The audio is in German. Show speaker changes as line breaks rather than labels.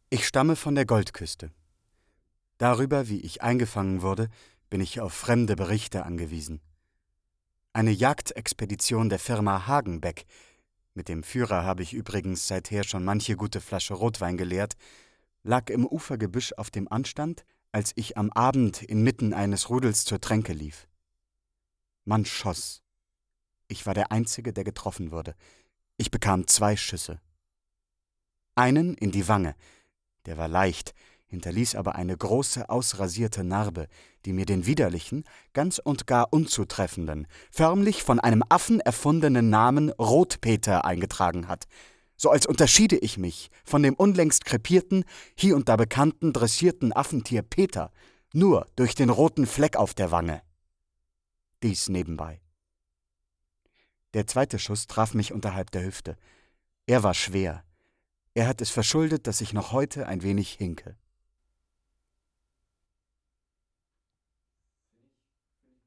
Ich stamme von der Goldküste. Darüber, wie ich eingefangen wurde, bin ich auf fremde Berichte angewiesen. Eine Jagdexpedition der Firma Hagenbeck, mit dem Führer habe ich übrigens seither schon manche gute Flasche Rotwein geleert, lag im Ufergebüsch auf dem Anstand, als ich am Abend inmitten eines Rudels zur Tränke lief. Man schoss. Ich war der Einzige, der getroffen wurde. Ich bekam 2 Schüsse. Einen in die Wange, der war leicht, hinterließ aber eine große, ausrasierte Narbe, die mir den widerlichen, ganz und gar unzutreffenden, förmlich von einem Affen erfundenen Namen Rotpeter eingetragen hat, so als unterschiede ich mich von dem unlängst krepierten, hie und da bekannten dressierten Affentier Peter nur durch den roten Fleck auf der Wange. Dies nebenbei. Der 2. Schuss traf mich unterhalb der Hüfte. Er war schwer. Er hat es verschuldet, dass ich noch heute ein wenig hinke.